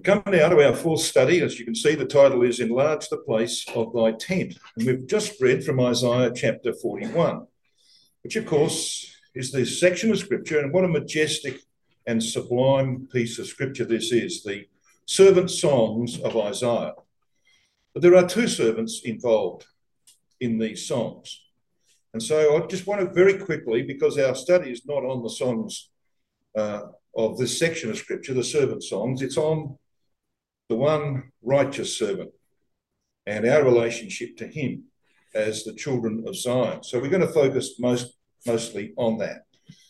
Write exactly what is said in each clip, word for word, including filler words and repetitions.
come now to our fourth study. As you can see, the title is Enlarge the Place of Thy Tent. And we've just read from Isaiah chapter forty-one, which of course is this section of scripture, and what a majestic and sublime piece of scripture this is, the servant songs of Isaiah. But there are two servants involved in these songs. And so I just want to very quickly, because our study is not on the songs uh, of this section of scripture, the servant songs, it's on the one righteous servant and our relationship to him as the children of Zion. So we're going to focus most mostly on that.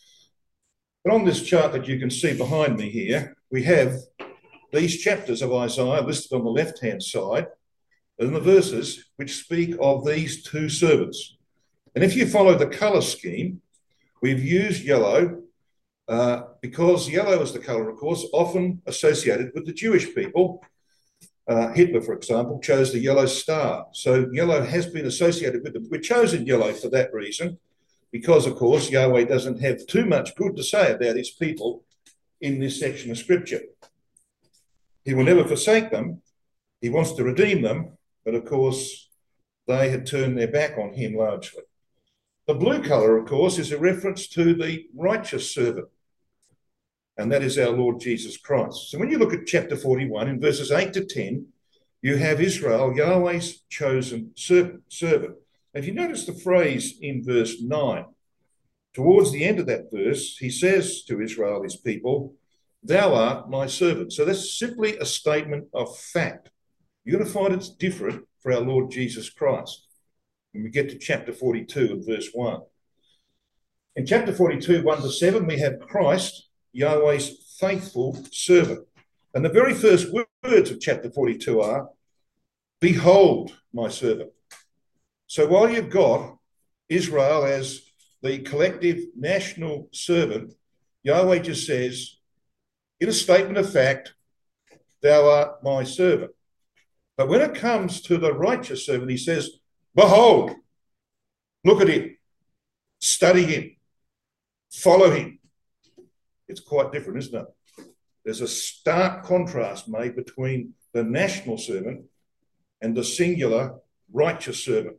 But on this chart that you can see behind me here, we have these chapters of Isaiah listed on the left-hand side, and the verses which speak of these two servants. And if you follow the colour scheme, we've used yellow uh, because yellow is the colour, of course, often associated with the Jewish people. Uh, Hitler, for example, chose the yellow star. So yellow has been associated with them. We've chosen yellow for that reason, because, of course, Yahweh doesn't have too much good to say about his people in this section of scripture. He will never forsake them. He wants to redeem them. But, of course, they had turned their back on him largely. The blue colour, of course, is a reference to the righteous servant, and that is our Lord Jesus Christ. So when you look at chapter forty-one, in verses eight to ten, you have Israel, Yahweh's chosen servant. If you notice the phrase in verse nine, towards the end of that verse, he says to Israel, his people, "Thou art my servant." So that's simply a statement of fact. You're going to find it's different for our Lord Jesus Christ when we get to chapter forty-two and verse one. In chapter forty-two, one to seven, we have Christ, Yahweh's faithful servant. And the very first words of chapter forty-two are, "Behold my servant." So while you've got Israel as the collective national servant, Yahweh just says, in a statement of fact, "Thou art my servant." But when it comes to the righteous servant, he says, "Behold, look at him, study him, follow him." It's quite different, isn't it? There's a stark contrast made between the national servant and the singular righteous servant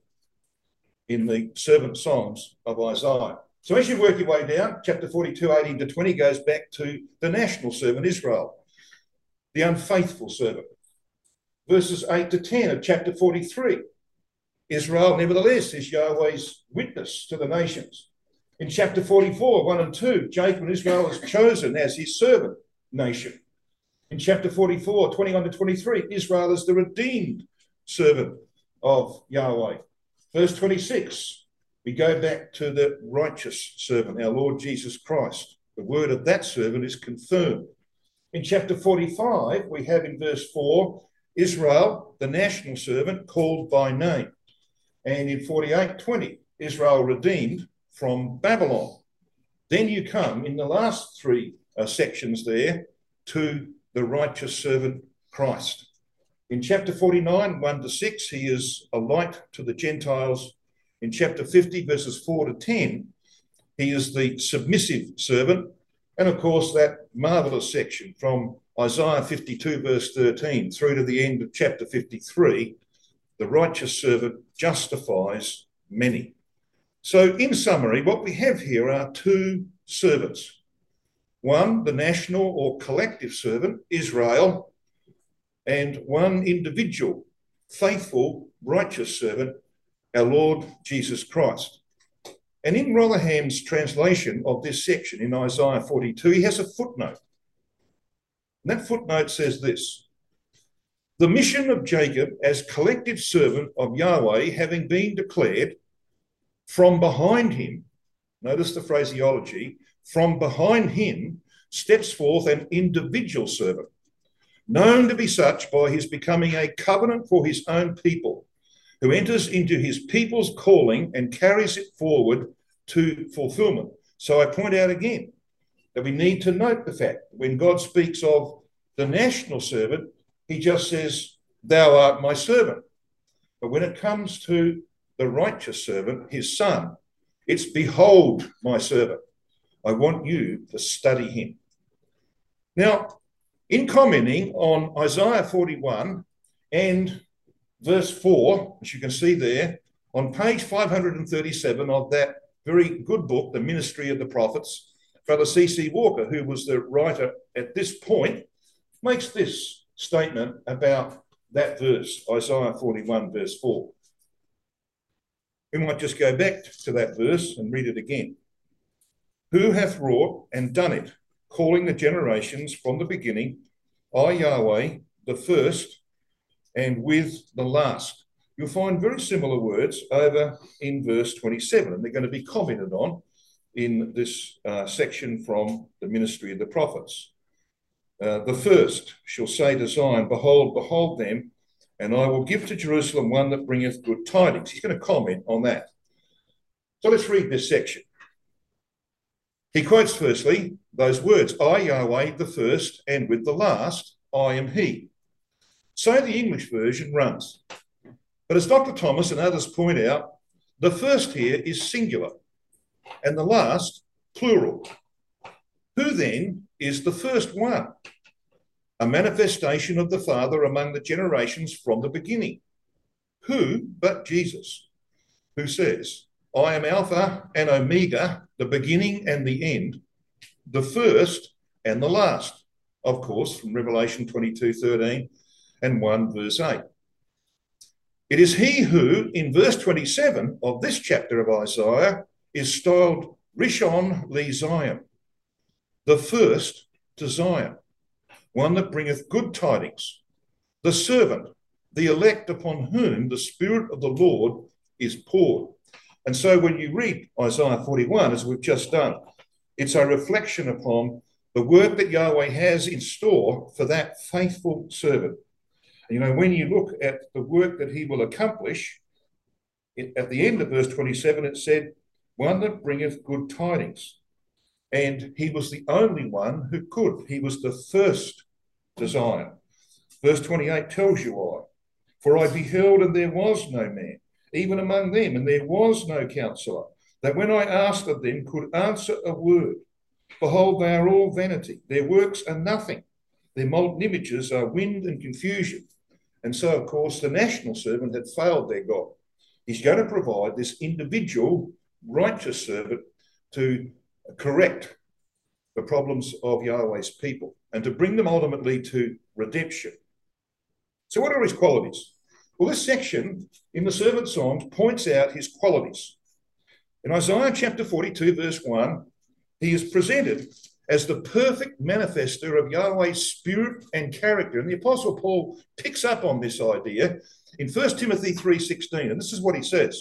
in the servant songs of Isaiah. So as you work your way down, chapter forty-two, eighteen to twenty goes back to the national servant, Israel, the unfaithful servant. Verses eight to ten of chapter forty-three, Israel, nevertheless, is Yahweh's witness to the nations. In chapter forty-four, one and two, Jacob and Israel is chosen as his servant nation. In chapter forty-four, twenty-one to twenty-three, Israel is the redeemed servant of Yahweh. Verse twenty-six, we go back to the righteous servant, our Lord Jesus Christ. The word of that servant is confirmed. In chapter forty-five, we have in verse four, Israel, the national servant, called by name. And in forty-eight twenty, Israel redeemed from Babylon. Then you come in the last three uh, sections there to the righteous servant Christ. In chapter forty-nine, one to six, he is a light to the Gentiles. In chapter fifty, verses four to ten, he is the submissive servant. And of course, that marvellous section from Isaiah fifty-two, verse thirteen, through to the end of chapter fifty-three, the righteous servant justifies many. So in summary, what we have here are two servants. One, the national or collective servant, Israel, and one individual, faithful, righteous servant, our Lord Jesus Christ. And in Rotherham's translation of this section in Isaiah forty-two, he has a footnote. And that footnote says this: "The mission of Jacob as collective servant of Yahweh having been declared, from behind him," notice the phraseology, "from behind him steps forth an individual servant, known to be such by his becoming a covenant for his own people, who enters into his people's calling and carries it forward to fulfillment." So I point out again that we need to note the fact that when God speaks of the national servant, he just says, "Thou art my servant." But when it comes to the righteous servant, his son, it's, "Behold my servant. I want you to study him." Now, In commenting on Isaiah forty-one and verse four, as you can see there, on page five hundred thirty-seven of that very good book, The Ministry of the Prophets, Brother C C Walker, who was the writer at this point, makes this statement about that verse, Isaiah forty-one, verse four. We might just go back to that verse and read it again. Who hath wrought and done it, calling the generations from the beginning, I, Yahweh, the first, and with the last. You'll find very similar words over in verse twenty-seven, and they're going to be commented on in this uh, section from the Ministry of the Prophets. Uh, the first shall say to Zion, behold, behold them, and I will give to Jerusalem one that bringeth good tidings. He's going to comment on that. So let's read this section. He quotes firstly those words, I, Yahweh, the first, and with the last, I am he. So the English version runs. But as Doctor Thomas and others point out, the first here is singular, and the last, plural. Who then is the first one? A manifestation of the Father among the generations from the beginning. Who but Jesus, who says, I am Alpha and Omega, the beginning and the end, the first and the last. Of course, from Revelation twenty-two thirteen and one verse eight. It is he who, in verse twenty-seven of this chapter of Isaiah, is styled Rishon LeZion, the first to Zion, one that bringeth good tidings, the servant, the elect upon whom the Spirit of the Lord is poured. And so when you read Isaiah forty-one, as we've just done, it's a reflection upon the work that Yahweh has in store for that faithful servant. You know, when you look at the work that he will accomplish, it, at the end of verse twenty-seven, it said, one that bringeth good tidings. And he was the only one who could. He was the first to Zion. Verse twenty-eight tells you why. For I beheld, and there was no man, even among them, and there was no counselor, that when I asked of them could answer a word. Behold, they are all vanity. Their works are nothing. Their molten images are wind and confusion. And so, of course, the national servant had failed their God. He's going to provide this individual righteous servant to correct the problems of Yahweh's people and to bring them ultimately to redemption. So what are his qualities? Well, this section in the Servant Songs points out his qualities. In Isaiah chapter forty-two, verse one, he is presented as the perfect manifester of Yahweh's spirit and character. And the Apostle Paul picks up on this idea in First Timothy three sixteen, and this is what he says.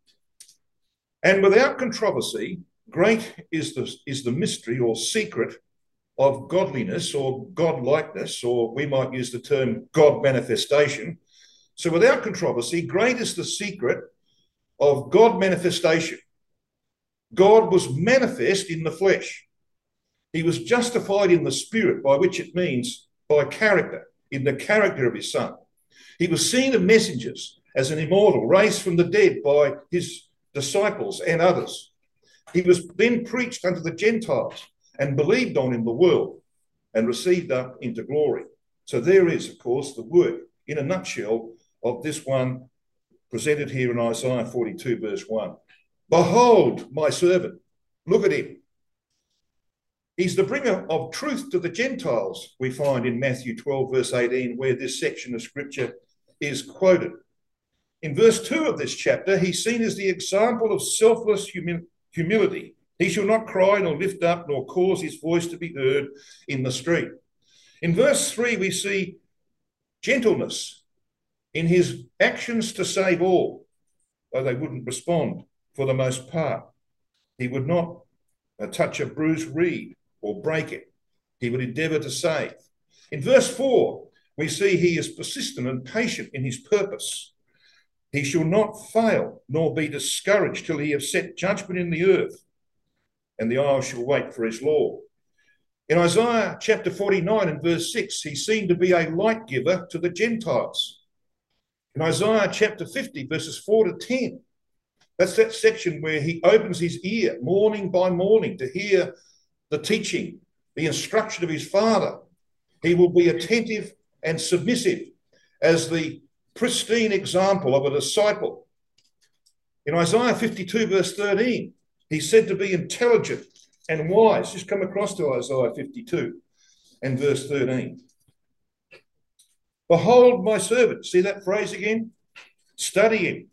And without controversy, great is the, is the mystery or secret of godliness or godlikeness, or we might use the term God manifestation. So without controversy, great is the secret of God manifestation. God was manifest in the flesh. He was justified in the spirit, by which it means by character, in the character of his Son. He was seen of messengers as an immortal, raised from the dead by his disciples and others. He was then preached unto the Gentiles and believed on in the world and received up into glory. So there is, of course, the work in a nutshell of this one presented here in Isaiah forty-two, verse one. Behold, my servant. Look at him. He's the bringer of truth to the Gentiles, we find in Matthew twelve, verse eighteen, where this section of scripture is quoted. In verse two of this chapter, he's seen as the example of selfless humi- humility. He shall not cry nor lift up nor cause his voice to be heard in the street. In verse three, we see gentleness in his actions to save all, though they wouldn't respond for the most part. He would not uh, touch a bruised reed or break it. He would endeavour to save. In verse four, we see he is persistent and patient in his purpose. He shall not fail nor be discouraged till he have set judgment in the earth, and the isles shall wait for his law. In Isaiah chapter forty-nine and verse six, he seemed to be a light giver to the Gentiles. In Isaiah chapter fifty, verses four to ten, that's that section where he opens his ear morning by morning to hear the teaching, the instruction of his Father. He will be attentive and submissive as the pristine example of a disciple. In Isaiah fifty-two, verse thirteen, he's said to be intelligent and wise. Just come across to Isaiah fifty-two and verse thirteen. Behold my servant. See that phrase again? Study him.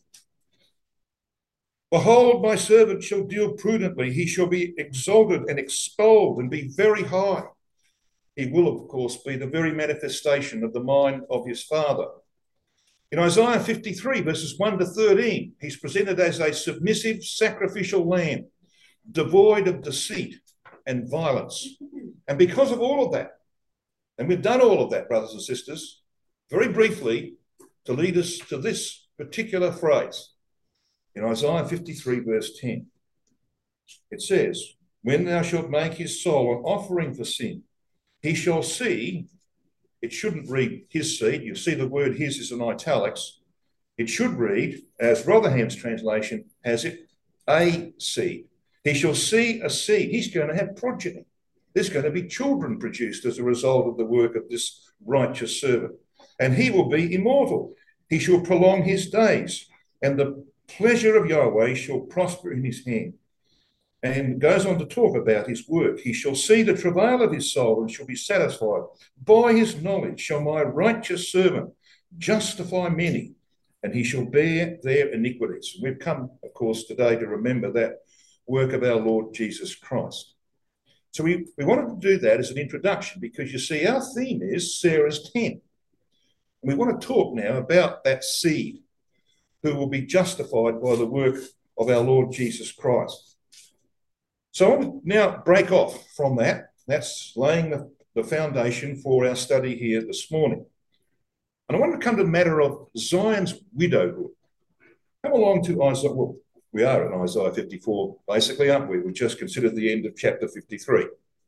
Behold, my servant shall deal prudently. He shall be exalted and expelled and be very high. He will, of course, be the very manifestation of the mind of his Father. In Isaiah fifty-three, verses one to thirteen, he's presented as a submissive sacrificial lamb, devoid of deceit and violence. And because of all of that, and we've done all of that, brothers and sisters, very briefly, to lead us to this particular phrase, in Isaiah fifty-three, verse ten, it says, when thou shalt make his soul an offering for sin, he shall see, it shouldn't read his seed, you see the word his is in italics, it should read, as Rotherham's translation has it, a seed. He shall see a seed. He's going to have progeny. There's going to be children produced as a result of the work of this righteous servant. And he will be immortal. He shall prolong his days, and the pleasure of Yahweh shall prosper in his hand. And goes on to talk about his work. He shall see the travail of his soul and shall be satisfied. By his knowledge shall my righteous servant justify many, and he shall bear their iniquities. We've come, of course, today to remember that work of our Lord Jesus Christ. So we, we wanted to do that as an introduction because, you see, our theme is Sarah's tent. And we want to talk now about that seed who will be justified by the work of our Lord Jesus Christ. So I want to now break off from that. That's laying the, the foundation for our study here this morning. And I want to come to the matter of Zion's widowhood. Come along to Isaiah. Well, we are in Isaiah fifty-four, basically, aren't we? We just considered the end of chapter fifty-three.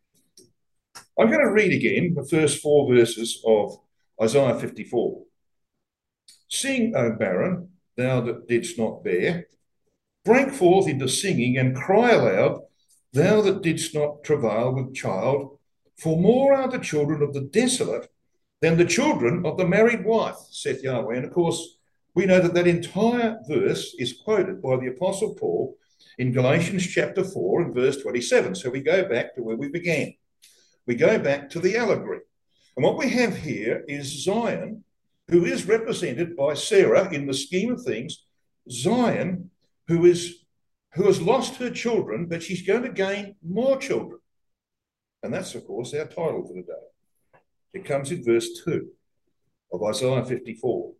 I'm going to read again the first four verses of Isaiah fifty-four. Sing, O barren, thou that didst not bear. Break forth into singing and cry aloud, thou that didst not travail with child, for more are the children of the desolate than the children of the married wife, saith Yahweh. And of course, we know that that entire verse is quoted by the Apostle Paul in Galatians chapter four and verse twenty-seven. So we go back to where we began. We go back to the allegory. And what we have here is Zion, who is represented by Sarah in the scheme of things, Zion, who is who has lost her children, but she's going to gain more children. And that's, of course, our title for today. It comes in verse two of Isaiah fifty-four.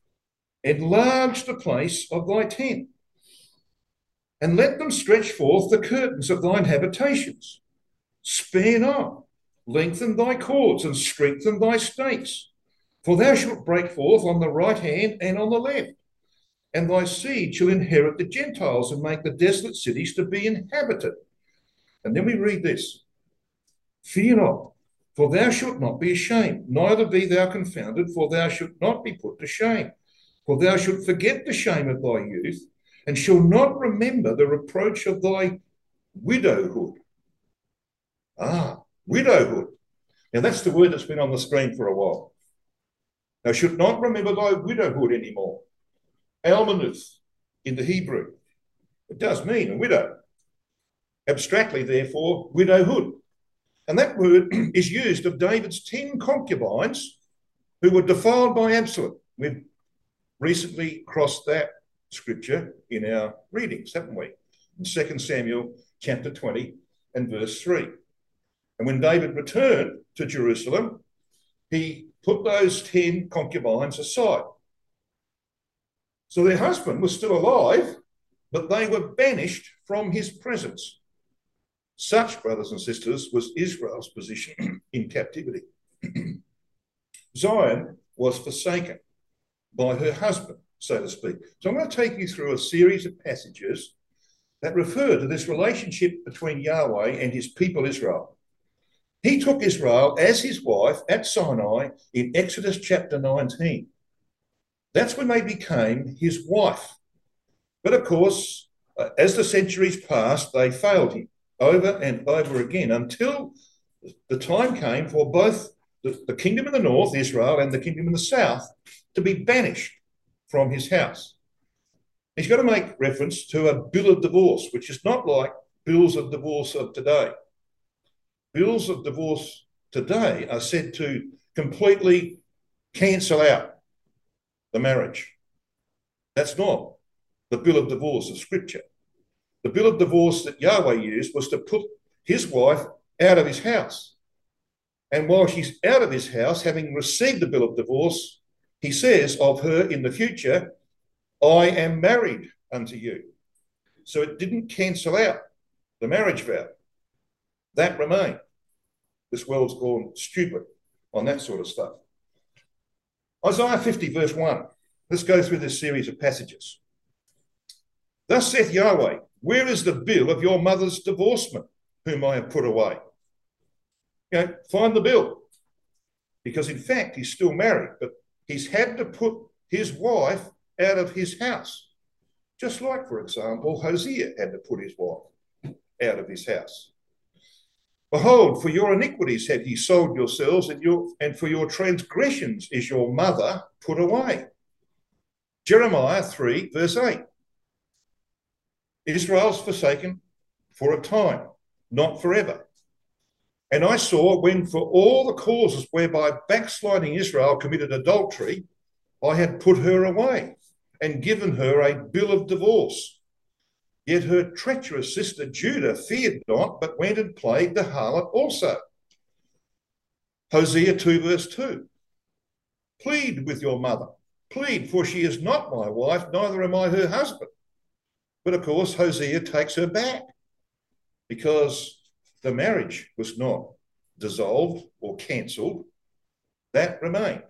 Enlarge the place of thy tent, and let them stretch forth the curtains of thine habitations. Spare not, lengthen thy cords, and strengthen thy stakes. For thou shalt break forth on the right hand and on the left, and thy seed shall inherit the Gentiles and make the desolate cities to be inhabited. And then we read this. Fear not, for thou shalt not be ashamed, neither be thou confounded, for thou shalt not be put to shame. For thou shalt forget the shame of thy youth, and shalt not remember the reproach of thy widowhood. Ah, widowhood. Now that's the word that's been on the screen for a while. Thou shalt not remember thy widowhood anymore. Almanuth in the Hebrew. It does mean a widow. Abstractly, therefore, widowhood. And that word is used of David's ten concubines who were defiled by Absalom. We've recently crossed that scripture in our readings, haven't we? In Second Samuel chapter twenty and verse three. And when David returned to Jerusalem, he put those ten concubines aside. So their husband was still alive, but they were banished from his presence. Such, brothers and sisters, was Israel's position in captivity. Zion was forsaken by her husband, so to speak. So I'm going to take you through a series of passages that refer to this relationship between Yahweh and his people Israel. He took Israel as his wife at Sinai in Exodus chapter nineteen. That's when they became his wife. But of course, uh, as the centuries passed, they failed him over and over again until the time came for both the, the kingdom in the north, Israel, and the kingdom in the south to be banished from his house. He's got to make reference to a bill of divorce, which is not like bills of divorce of today. Bills of divorce today are said to completely cancel out the marriage. That's not the bill of divorce of Scripture. The bill of divorce that Yahweh used was to put his wife out of his house. And while she's out of his house, having received the bill of divorce, he says of her in the future, I am married unto you. So it didn't cancel out the marriage vow. That remained. This world's gone stupid on that sort of stuff. Isaiah fifty, verse one. Let's go through this series of passages. Thus saith Yahweh, where is the bill of your mother's divorcement, whom I have put away? You know, find the bill. Because in fact, he's still married, but he's had to put his wife out of his house. Just like, for example, Hosea had to put his wife out of his house. Behold, for your iniquities have ye sold yourselves, and, your, and for your transgressions is your mother put away. Jeremiah three, verse eight. Israel's forsaken for a time, not forever. And I saw when for all the causes whereby backsliding Israel committed adultery, I had put her away and given her a bill of divorce. Yet her treacherous sister Judah feared not, but went and played the harlot also. Hosea two, verse two. Plead with your mother. Plead, for she is not my wife, neither am I her husband. But of course, Hosea takes her back because the marriage was not dissolved or cancelled. That remained.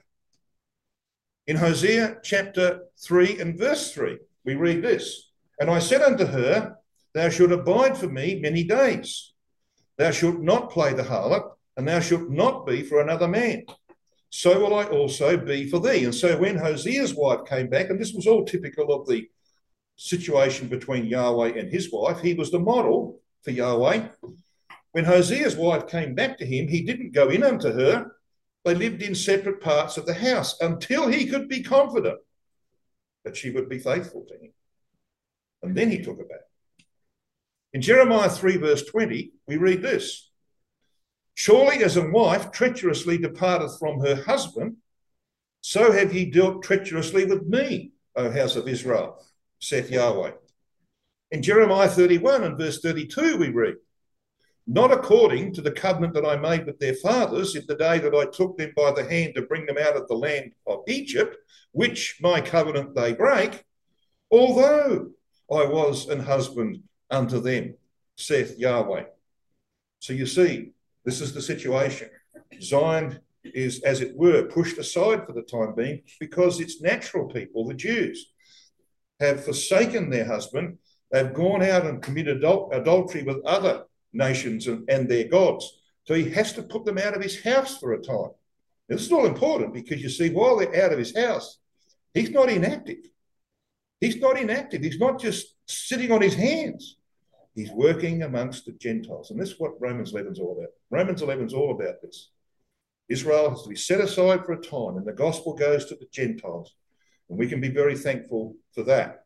In Hosea chapter three and verse three, we read this. And I said unto her, thou shalt abide for me many days. Thou shalt not play the harlot, and thou shalt not be for another man. So will I also be for thee. And so when Hosea's wife came back, and this was all typical of the situation between Yahweh and his wife, he was the model for Yahweh. When Hosea's wife came back to him, he didn't go in unto her. They lived in separate parts of the house until he could be confident that she would be faithful to him. And then he took her back. In Jeremiah three, verse twenty, we read this. Surely as a wife treacherously departeth from her husband, so have ye dealt treacherously with me, O house of Israel, saith Yahweh. In Jeremiah thirty-one and verse thirty-two, we read, not according to the covenant that I made with their fathers in the day that I took them by the hand to bring them out of the land of Egypt, which my covenant they break, although I was an husband unto them, saith Yahweh. So you see, this is the situation. Zion is, as it were, pushed aside for the time being because its natural people, the Jews, have forsaken their husband. They've gone out and committed adul- adultery with other nations and, and their gods. So he has to put them out of his house for a time. Now, this is all important because you see, while they're out of his house, he's not inactive. He's not inactive. He's not just sitting on his hands. He's working amongst the Gentiles. And this is what Romans eleven is all about. Romans eleven is all about this. Israel has to be set aside for a time, and the gospel goes to the Gentiles. And we can be very thankful for that.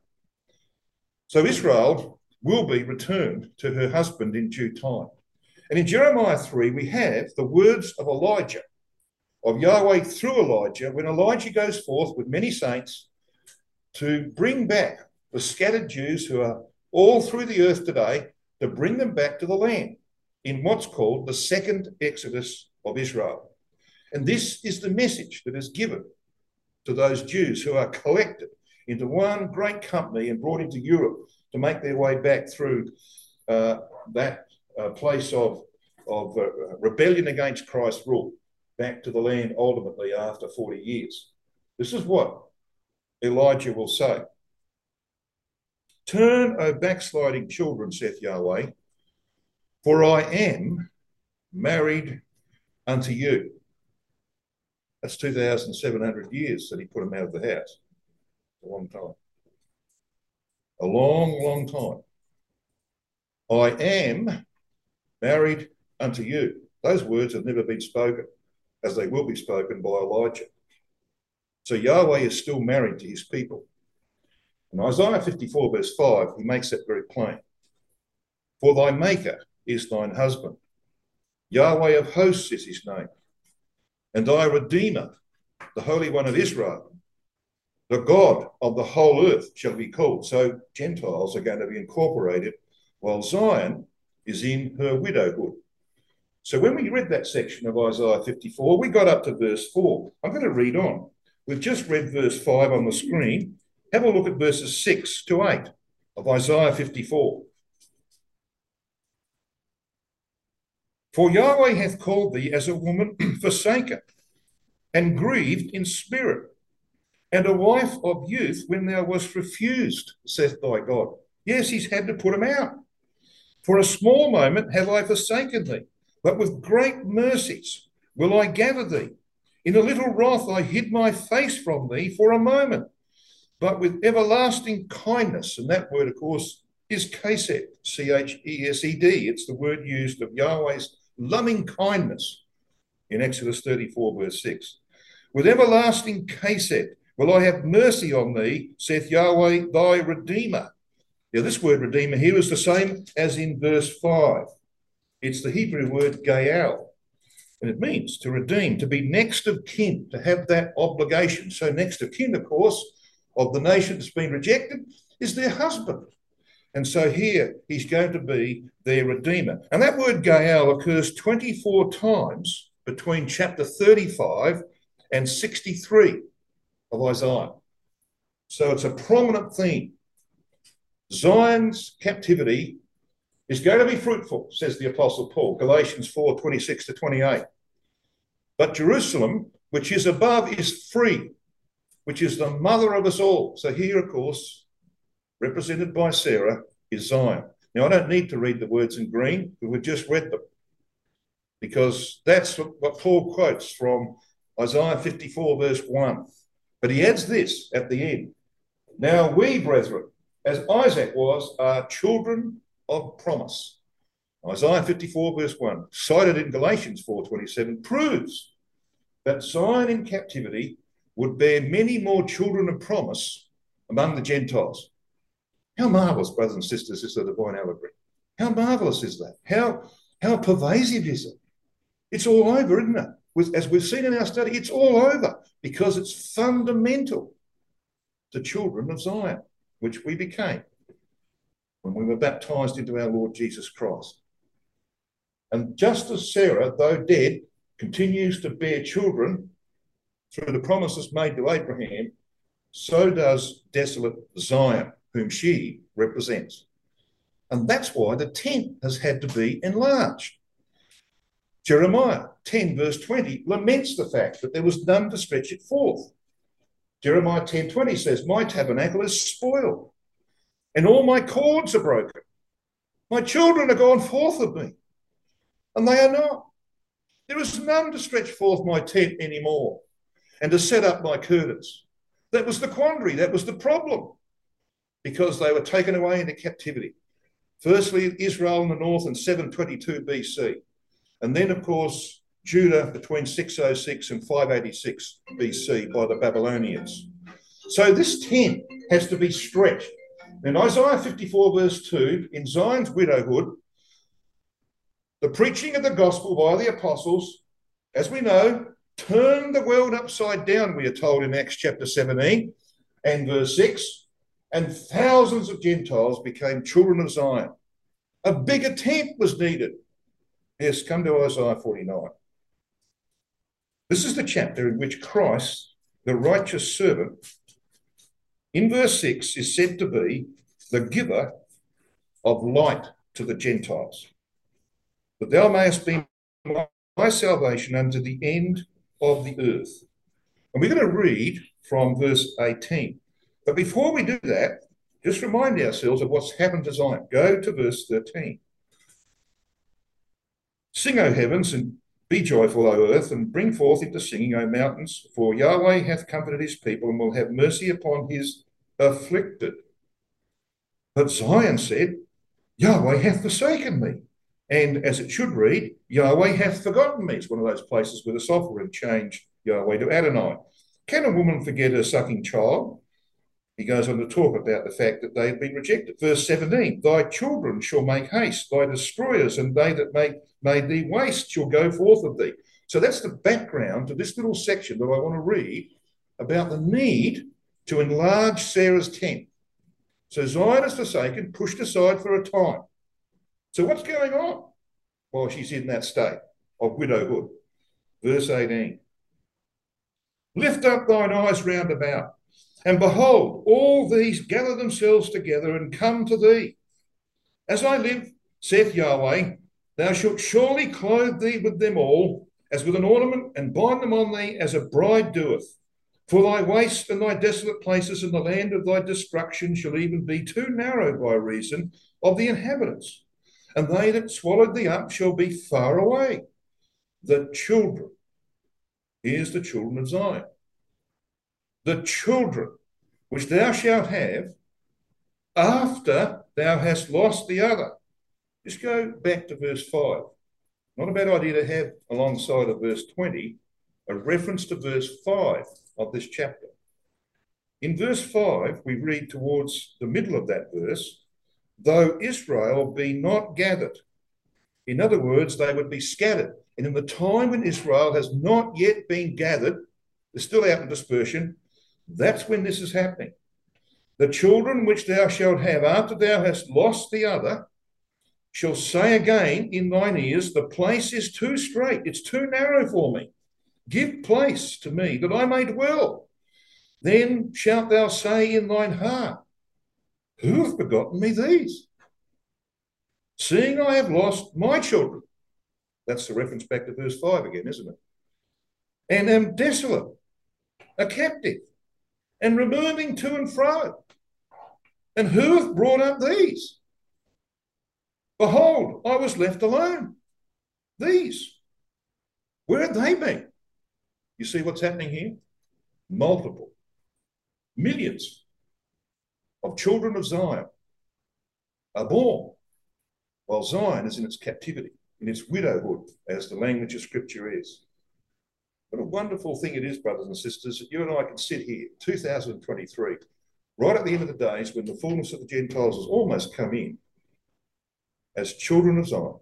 So Israel will be returned to her husband in due time. And in Jeremiah three, we have the words of Elijah, of Yahweh through Elijah, when Elijah goes forth with many saints to bring back the scattered Jews who are all through the earth today, to bring them back to the land in what's called the second Exodus of Israel. And this is the message that is given to those Jews who are collected into one great company and brought into Europe to make their way back through uh, that uh, place of, of uh, rebellion against Christ's rule, back to the land ultimately after forty years. This is what Elijah will say. Turn, O backsliding children, saith Yahweh, for I am married unto you. That's two thousand seven hundred years that he put them out of the house. A long time. A long, long time. I am married unto you. Those words have never been spoken as they will be spoken by Elijah. So Yahweh is still married to his people. In Isaiah fifty-four, verse five, he makes that very plain. For thy maker is thine husband. Yahweh of hosts is his name. And thy Redeemer, the Holy One of Israel, the God of the whole earth shall be called. So Gentiles are going to be incorporated while Zion is in her widowhood. So when we read that section of Isaiah fifty-four, we got up to verse four. I'm going to read on. We've just read verse five on the screen. Have a look at verses six to eight of Isaiah fifty-four. For Yahweh hath called thee as a woman forsaken and grieved in spirit, and a wife of youth when thou wast refused, saith thy God. Yes, he's had to put him out. For a small moment have I forsaken thee, but with great mercies will I gather thee. In a little wrath I hid my face from thee for a moment, but with everlasting kindness, and that word, of course, is chesed, C H E S E D. It's the word used of Yahweh's loving kindness in Exodus thirty-four, verse six. With everlasting chesed will I have mercy on thee, saith Yahweh thy Redeemer. Now, this word Redeemer here is the same as in verse five. It's the Hebrew word gaal, and it means to redeem, to be next of kin, to have that obligation. So next of kin, of course, of the nation that's been rejected is their husband. And so here he's going to be their Redeemer. And that word gaal occurs twenty-four times between chapter thirty-five and sixty-three of Isaiah. So it's a prominent theme. Zion's captivity is going to be fruitful, says the Apostle Paul, Galatians four, twenty-six to twenty-eight. But Jerusalem, which is above, is free, which is the mother of us all. So here, of course, represented by Sarah, is Zion. Now, I don't need to read the words in green, but we've just read them, because that's what Paul quotes from Isaiah fifty-four, verse one. But he adds this at the end. Now we, brethren, as Isaac was, are children of promise. Isaiah fifty-four, verse one, cited in Galatians four twenty-seven, proves that Zion in captivity would bear many more children of promise among the Gentiles. How marvelous, brothers and sisters, is the divine allegory. How marvelous is that? How, how pervasive is it? It's all over, isn't it? With, as we've seen in our study, it's all over because it's fundamental to children of Zion, which we became when we were baptized into our Lord Jesus Christ. And just as Sarah, though dead, continues to bear children through the promises made to Abraham, so does desolate Zion, whom she represents. And that's why the tent has had to be enlarged. Jeremiah ten, verse twenty, laments the fact that there was none to stretch it forth. Jeremiah ten twenty says, my tabernacle is spoiled, and all my cords are broken. My children are gone forth of me, and they are not. There is none to stretch forth my tent anymore, and to set up my curtains. That was the quandary, that was the problem, because they were taken away into captivity. Firstly, Israel in the north in seven twenty-two B C. And then, of course, Judah between six oh six and five eighty-six B C by the Babylonians. So this tent has to be stretched. In Isaiah fifty-four, verse two, in Zion's widowhood, the preaching of the gospel by the apostles, as we know, turned the world upside down, we are told in Acts chapter seventeen and verse six, and thousands of Gentiles became children of Zion. A bigger tent was needed. Yes, come to Isaiah forty-nine. This is the chapter in which Christ, the righteous servant, in verse six, is said to be the giver of light to the Gentiles, that thou mayest be my salvation unto the end of the earth. And we're going to read from verse eighteen. But before we do that, just remind ourselves of what's happened to Zion. Go to verse thirteen. Sing, O heavens, and be joyful, O earth, and bring forth into singing, O mountains, for Yahweh hath comforted his people and will have mercy upon his afflicted. But Zion said, Yahweh hath forsaken me, And as it should read, Yahweh hath forgotten me. It's one of those places where the sovereign changed Yahweh to Adonai. Can a woman forget her sucking child? He goes on to talk about the fact that they have been rejected. Verse seventeen, thy children shall make haste, thy destroyers and they that make made thee waste shall go forth of thee. So that's the background to this little section that I want to read about the need to enlarge Sarah's tent. So Zion is forsaken, pushed aside for a time. So what's going on while she's in that state of widowhood? Verse eighteen, lift up thine eyes round about, and behold, all these gather themselves together and come to thee. As I live, saith Yahweh, thou shalt surely clothe thee with them all, as with an ornament, and bind them on thee as a bride doeth. For thy waste and thy desolate places in the land of thy destruction shall even be too narrow by reason of the inhabitants, and they that swallowed thee up shall be far away. The children, here's the children of Zion, the children which thou shalt have after thou hast lost the other. Just go back to verse five. Not a bad idea to have alongside of verse twenty, a reference to verse five of this chapter. In verse five, we read towards the middle of that verse, though Israel be not gathered. In other words, they would be scattered. And in the time when Israel has not yet been gathered, they're still out in dispersion, that's when this is happening. The children which thou shalt have after thou hast lost the other shall say again in thine ears, the place is too strait, it's too narrow for me. Give place to me that I may dwell. Then shalt thou say in thine heart, who hath begotten me these? Seeing I have lost my children. That's the reference back to verse five again, isn't it? And am desolate, a captive, and removing to and fro. And who hath brought up these? Behold, I was left alone. These. Where had they been? You see what's happening here? Multiple, millions of children of Zion are born while Zion is in its captivity, in its widowhood, as the language of Scripture is. What a wonderful thing it is, brothers and sisters, that you and I can sit here, two thousand twenty-three, right at the end of the days when the fullness of the Gentiles has almost come in, as children of Zion.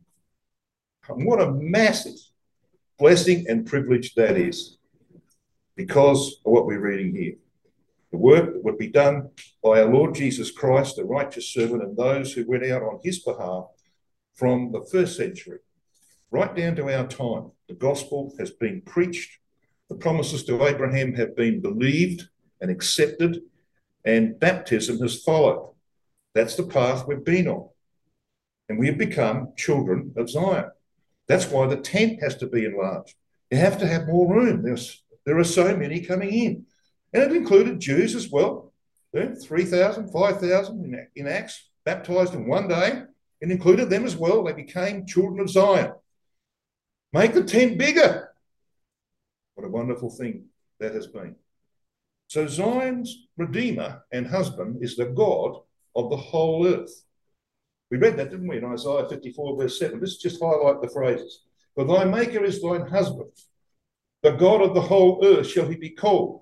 And what a massive blessing and privilege that is, because of what we're reading here. The work that would be done by our Lord Jesus Christ, the righteous servant, and those who went out on his behalf from the first century right down to our time. The gospel has been preached. The promises to Abraham have been believed and accepted, and baptism has followed. That's the path we've been on. And we have become children of Zion. That's why the tent has to be enlarged. You have to have more room. There's, there are so many coming in. And it included Jews as well. three thousand, five thousand in, in Acts, baptized in one day. It included them as well. They became children of Zion. Make the tent bigger. What a wonderful thing that has been. So Zion's Redeemer and husband is the God of the whole earth. We read that, didn't we, in Isaiah fifty-four, verse seven. Let's just highlight the phrases. For thy maker is thine husband. The God of the whole earth shall he be called.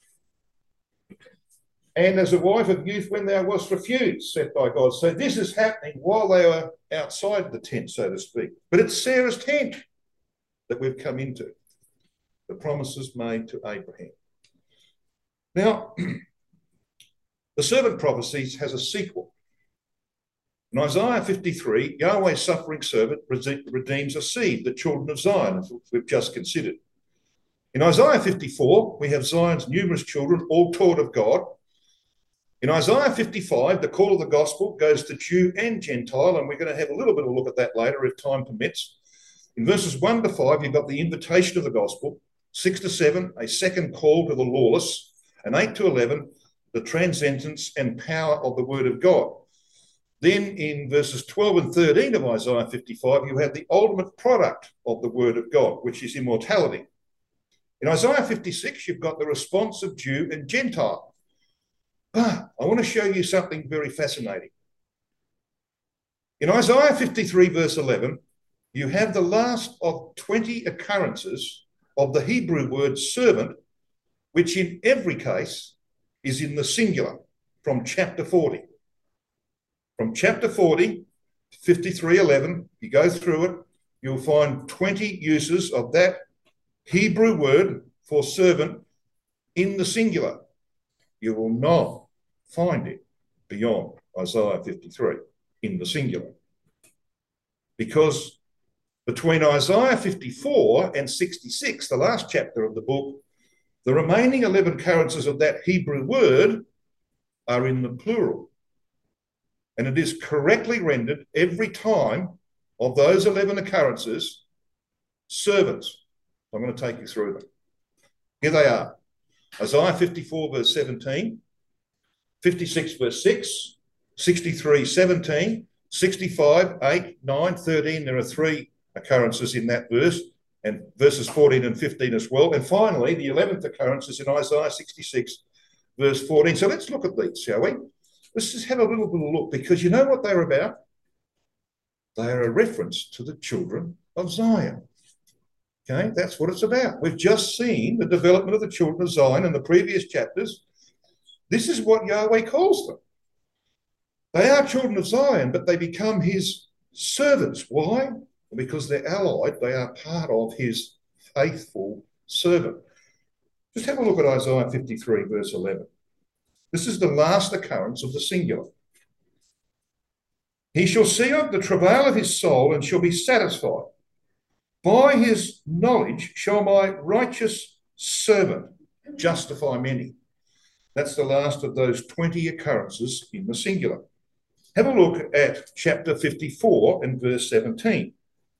And as a wife of youth when thou wast refused, said by God. So this is happening while they are outside the tent, so to speak. But it's Sarah's tent that we've come into. The promises made to Abraham. Now, the servant prophecies has a sequel. In Isaiah fifty-three, Yahweh's suffering servant redeems a seed, the children of Zion, as we've just considered. In Isaiah fifty-four, we have Zion's numerous children, all taught of God. In Isaiah fifty-five, the call of the gospel goes to Jew and Gentile, and we're going to have a little bit of a look at that later if time permits. In verses one to five, you've got the invitation of the gospel. six to seven, a second call to the lawless. And eight to eleven, the transcendence and power of the word of God. Then in verses twelve and thirteen of Isaiah fifty-five, you have the ultimate product of the word of God, which is immortality. In Isaiah fifty-six, you've got the response of Jew and Gentile. But I want to show you something very fascinating. In Isaiah fifty-three, verse eleven, you have the last of twenty occurrences of the Hebrew word servant, which in every case is in the singular from chapter forty. From chapter forty, fifty-three eleven, you go through it, you'll find twenty uses of that Hebrew word for servant in the singular. You will not find it beyond Isaiah fifty-three in the singular. Because between Isaiah fifty-four and sixty-six, the last chapter of the book, the remaining eleven occurrences of that Hebrew word are in the plural. And it is correctly rendered every time of those eleven occurrences, servants. I'm going to take you through them. Here they are. Isaiah fifty-four, verse seventeen, fifty-six, verse six, sixty-three, seventeen, sixty-five, eight, nine, thirteen. There are three occurrences in that verse, and verses fourteen and fifteen as well. And finally, the eleventh occurrence is in Isaiah sixty-six, verse fourteen. So let's look at these, shall we? Let's just have a little bit of look, because you know what they're about? They are a reference to the children of Zion. Okay, that's what it's about. We've just seen the development of the children of Zion in the previous chapters. This is what Yahweh calls them. They are children of Zion, but they become his servants. Why? Because they're allied. They are part of his faithful servant. Just have a look at Isaiah fifty-three, verse eleven. This is the last occurrence of the singular. He shall see of the travail of his soul and shall be satisfied. By his knowledge shall my righteous servant justify many. That's the last of those twenty occurrences in the singular. Have a look at chapter fifty-four and verse seventeen.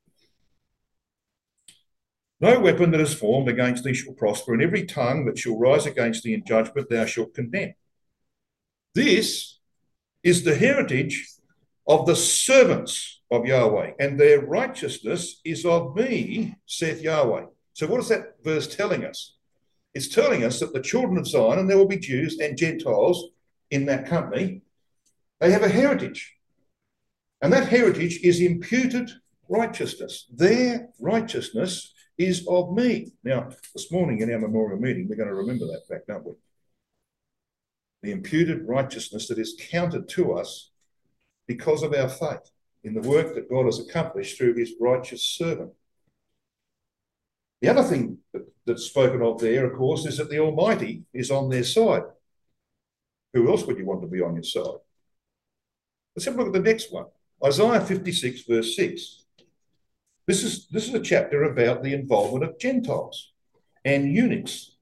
No weapon that is formed against thee shall prosper, and every tongue that shall rise against thee in judgment thou shalt condemn. This is the heritage of the servants of Yahweh, and their righteousness is of me, saith Yahweh. So what is that verse telling us? It's telling us that the children of Zion, and there will be Jews and Gentiles in that company, they have a heritage. And that heritage is imputed righteousness. Their righteousness is of me. Now, this morning in our memorial meeting, we're going to remember that fact, aren't we? The imputed righteousness that is counted to us because of our faith in the work that God has accomplished through his righteous servant. The other thing that, that's spoken of there, of course, is that the Almighty is on their side. Who else would you want to be on your side? Let's have a look at the next one. Isaiah fifty-six, verse six. This is, this is a chapter about the involvement of Gentiles and eunuchs.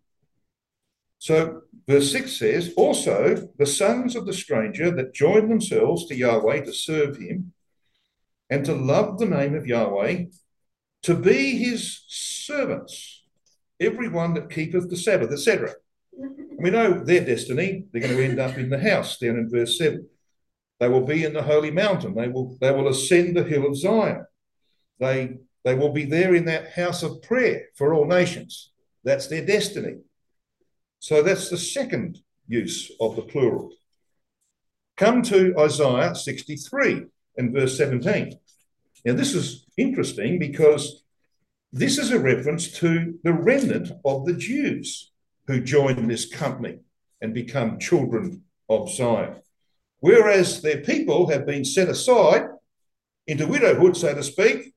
So verse six says, also the sons of the stranger that join themselves to Yahweh to serve him and to love the name of Yahweh, to be his servants, everyone that keepeth the Sabbath, et cetera. We know their destiny. They're going to end up in the house down in verse seven. They will be in the holy mountain. They will, they will ascend the hill of Zion. They, they will be there in that house of prayer for all nations. That's their destiny. So that's the second use of the plural. Come to Isaiah sixty-three and verse seventeen. Now this is interesting because this is a reference to the remnant of the Jews who join this company and become children of Zion. Whereas their people have been set aside into widowhood, so to speak,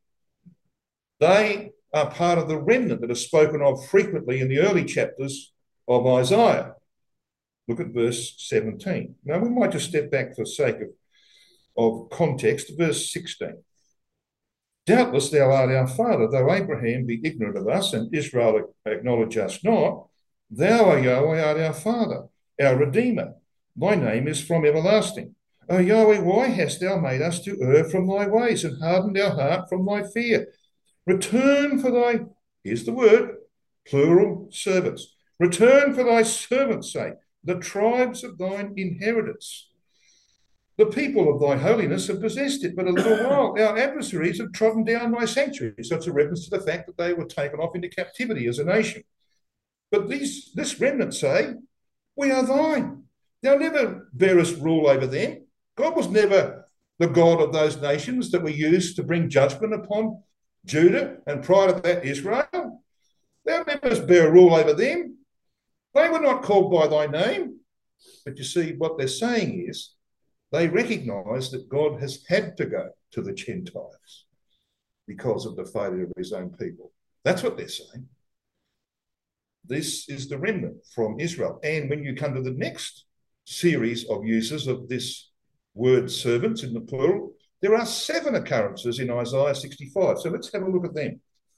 they are part of the remnant that is spoken of frequently in the early chapters of Isaiah. Look at verse seventeen. Now, we might just step back for the sake of, of context. Verse sixteen. Doubtless thou art our father, though Abraham be ignorant of us and Israel acknowledge us not. Thou, O Yahweh, art our father, our Redeemer. Thy name is from everlasting. O Yahweh, why hast thou made us to err from thy ways and hardened our heart from thy fear? Return for thy, here's the word, plural servants. Return for thy servants' sake, the tribes of thine inheritance. The people of thy holiness have possessed it, but a little while our adversaries have trodden down thy sanctuary. So it's a reference to the fact that they were taken off into captivity as a nation. But these, this remnant say, we are thine. Thou never bearest rule over them. God was never the God of those nations that were used to bring judgment upon Judah and prior to that Israel? Thou neverst bear rule over them. They were not called by thy name. But you see, what they're saying is they recognise that God has had to go to the Gentiles because of the failure of his own people. That's what they're saying. This is the remnant from Israel. And when you come to the next series of uses of this word servants in the plural, there are seven occurrences in Isaiah sixty-five. So let's have a look at them.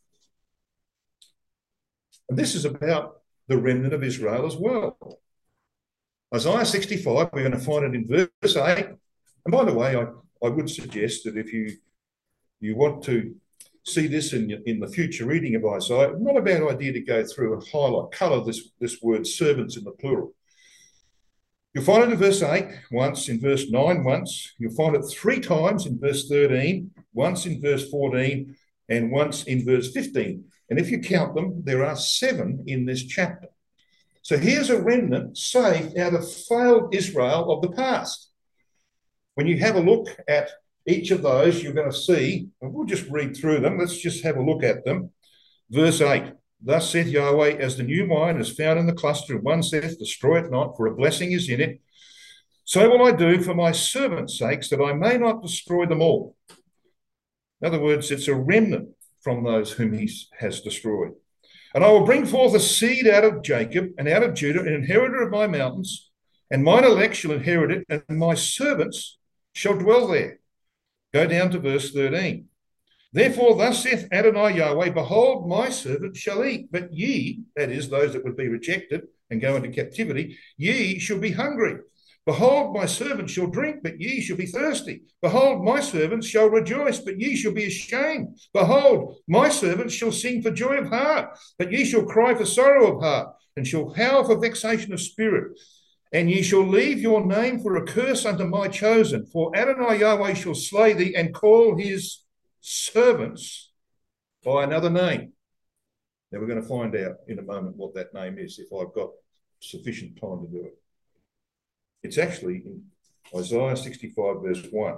And this is about the remnant of Israel as well. Isaiah sixty-five, we're going to find it in verse eight. And by the way, I, I would suggest that if you, you want to see this in, in the future reading of Isaiah, not a bad idea to go through and highlight, colour this, this word servants in the plural. You'll find it in verse eight once, in verse nine once. You'll find it three times in verse thirteen, once in verse fourteen, and once in verse fifteen. And if you count them, there are seven in this chapter. So here's a remnant saved out of failed Israel of the past. When you have a look at each of those, you're going to see, and we'll just read through them. Let's just have a look at them. Verse eight, thus saith Yahweh, as the new wine is found in the cluster, and one saith, destroy it not, for a blessing is in it. So will I do for my servants' sakes, that I may not destroy them all. In other words, it's a remnant from those whom he has destroyed. And I will bring forth a seed out of Jacob and out of Judah, an inheritor of my mountains, and mine elect shall inherit it, and my servants shall dwell there. Go down to verse thirteen. Therefore, thus saith Adonai Yahweh, behold, my servants shall eat, but ye, that is, those that would be rejected and go into captivity, ye shall be hungry. Behold, my servants shall drink, but ye shall be thirsty. Behold, my servants shall rejoice, but ye shall be ashamed. Behold, my servants shall sing for joy of heart, but ye shall cry for sorrow of heart, and shall howl for vexation of spirit. And ye shall leave your name for a curse unto my chosen. For Adonai Yahweh shall slay thee and call his servants by another name. Now we're going to find out in a moment what that name is, if I've got sufficient time to do it. It's actually in Isaiah sixty-five, verse one.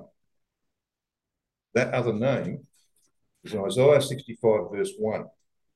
That other name is in Isaiah sixty-five, verse one,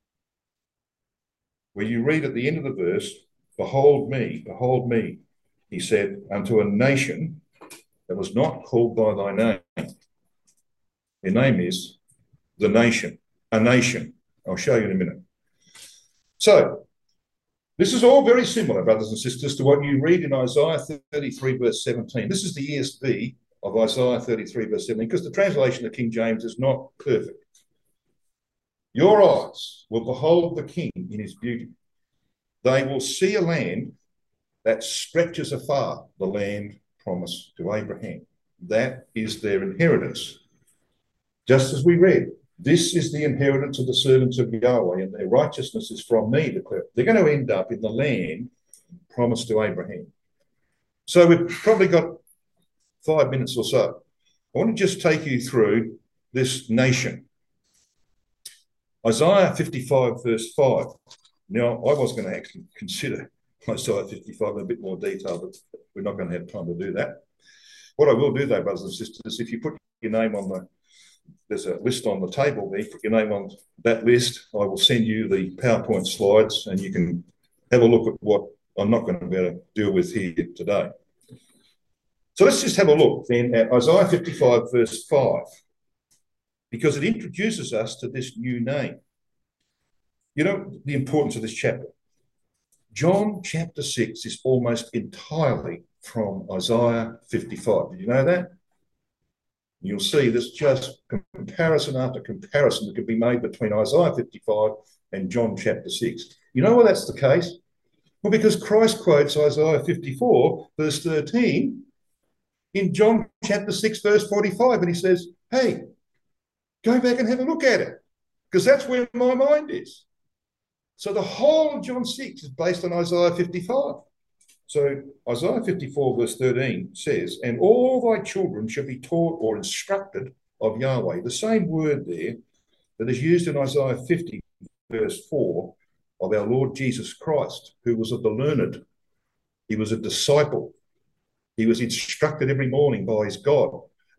where you read at the end of the verse, behold me, behold me, he said, unto a nation that was not called by thy name. Their name is the nation, a nation. I'll show you in a minute. So, this is all very similar, brothers and sisters, to what you read in Isaiah thirty-three, verse seventeen. This is the E S V of Isaiah thirty-three, verse seventeen, because the translation of King James is not perfect. Your eyes will behold the King in his beauty. They will see a land that stretches afar, the land promised to Abraham. That is their inheritance. Just as we read, this is the inheritance of the servants of Yahweh, and their righteousness is from me, declare. They're going to end up in the land promised to Abraham. So we've probably got five minutes or so. I want to just take you through this nation. Isaiah fifty-five, verse five. Now, I was going to actually consider Isaiah fifty-five in a bit more detail, but we're not going to have time to do that. What I will do, though, brothers and sisters, if you put your name on the There's a list on the table there. Put your name on that list. I will send you the PowerPoint slides and you can have a look at what I'm not going to be able to deal with here today. So let's just have a look then at Isaiah fifty-five, verse five, because it introduces us to this new name. You know the importance of this chapter. John chapter six is almost entirely from Isaiah fifty-five. Did you know that? You'll see there's just comparison after comparison that can be made between Isaiah fifty-five and John chapter six. You know why that's the case? Well, because Christ quotes Isaiah fifty-four, verse thirteen, in John chapter six, verse forty-five, and he says, hey, go back and have a look at it, because that's where my mind is. So the whole of John six is based on Isaiah fifty-five. So Isaiah fifty-four, verse thirteen says, and all thy children shall be taught or instructed of Yahweh. The same word there that is used in Isaiah fifty, verse four, of our Lord Jesus Christ, who was of the learned. He was a disciple. He was instructed every morning by his God.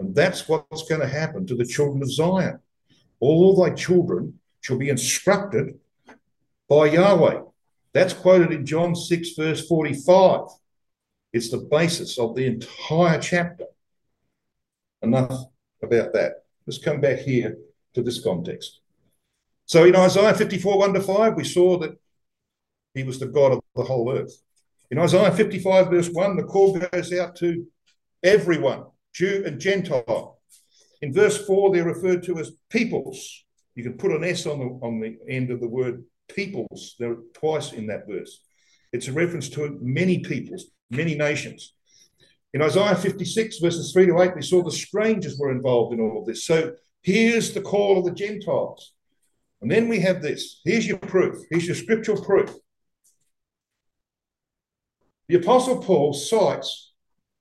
And that's what's going to happen to the children of Zion. All thy children shall be instructed by Yahweh. That's quoted in John six, verse forty-five. It's the basis of the entire chapter. Enough about that. Let's come back here to this context. So in Isaiah fifty-four, one to five, we saw that he was the God of the whole earth. In Isaiah fifty-five, verse one, the call goes out to everyone, Jew and Gentile. In verse four, they're referred to as peoples. You can put an S on the, on the end of the word peoples. They're twice in that verse. It's a reference to many peoples, many nations. In Isaiah fifty-six, verses three to eight, we saw the strangers were involved in all of this. So here's the call of the Gentiles. And then we have this. Here's your proof. Here's your scriptural proof. The Apostle Paul cites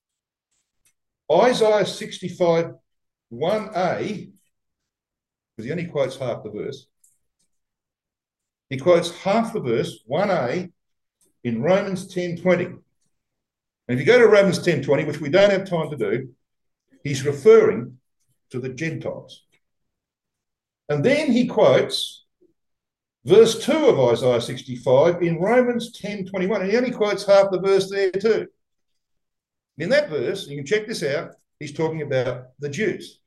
Isaiah sixty-five, one a, because he only quotes half the verse. He quotes half the verse, one a, in Romans ten twenty. And if you go to Romans ten twenty, which we don't have time to do, he's referring to the Gentiles. And then he quotes verse two of Isaiah sixty-five in Romans ten twenty-one, and he only quotes half the verse there too. In that verse, you can check this out, he's talking about the Jews.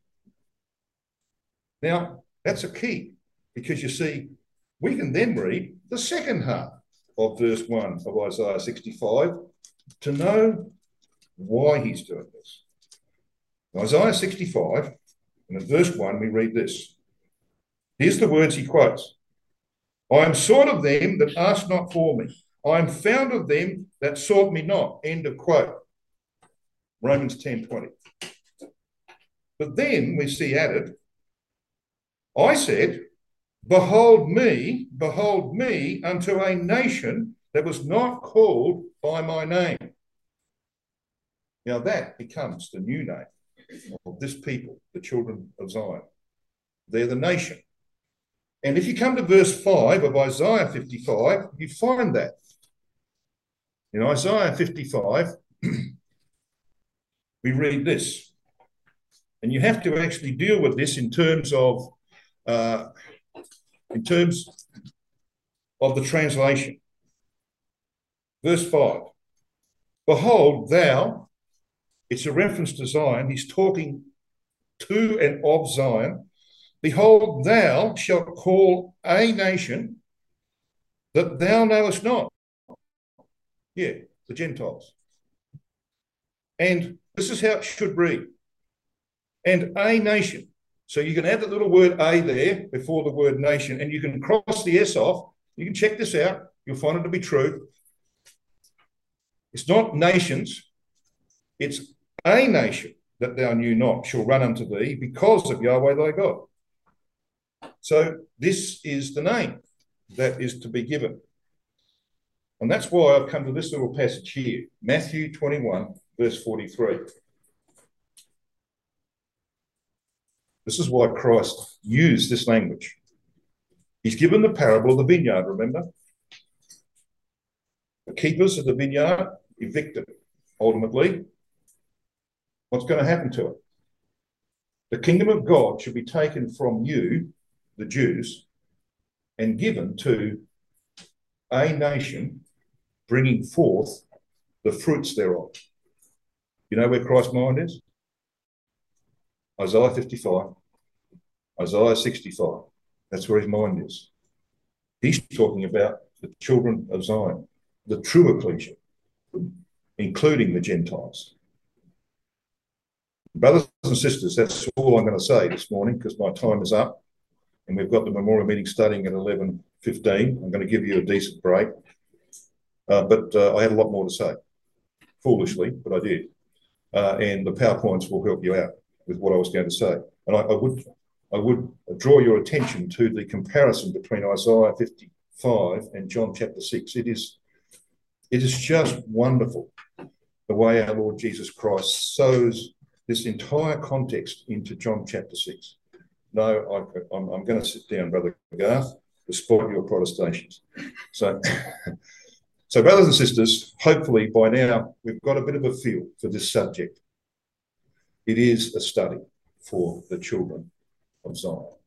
Now, that's a key, because you see, we can then read the second half of verse one of Isaiah sixty-five to know why he's doing this. In Isaiah sixty-five, and in verse one, we read this. Here's the words he quotes. I am sought of them that asked not for me. I am found of them that sought me not. End of quote. Romans ten twenty. But then we see added, I said, behold me, behold me unto a nation that was not called by my name. Now that becomes the new name of this people, the children of Zion. They're the nation. And if you come to verse five of Isaiah fifty-five, you find that. In Isaiah fifty-five, we read this. And you have to actually deal with this in terms of uh, in terms of the translation. Verse five. Behold, thou, it's a reference to Zion. He's talking to and of Zion. Behold, thou shalt call a nation that thou knowest not. Yeah, the Gentiles. And this is how it should read. And a nation. So you can add the little word a there before the word nation, and you can cross the S off. You can check this out. You'll find it to be true. It's not nations. It's a nation that thou knew not shall run unto thee because of Yahweh thy God. So this is the name that is to be given. And that's why I've come to this little passage here, Matthew twenty-one, verse forty-three. This is why Christ used this language. He's given the parable of the vineyard, remember? The keepers of the vineyard evicted. Ultimately, what's going to happen to it? The kingdom of God should be taken from you, the Jews, and given to a nation bringing forth the fruits thereof. You know where Christ's mind is? Isaiah fifty-five, Isaiah sixty-five. That's where his mind is. He's talking about the children of Zion, the true ecclesia, including the Gentiles. Brothers and sisters, that's all I'm going to say this morning because my time is up and we've got the memorial meeting starting at eleven fifteen. I'm going to give you a decent break. Uh, but uh, I had a lot more to say, foolishly, but I did. Uh, and the PowerPoints will help you out with what I was going to say. And I, I would I would draw your attention to the comparison between Isaiah fifty-five and John chapter six. It is, it is just wonderful the way our Lord Jesus Christ sows this entire context into John chapter six. No, I, I'm, I'm going to sit down, Brother Garth, despite your protestations. So, so, brothers and sisters, hopefully by now we've got a bit of a feel for this subject. It is a study for the children of Zion.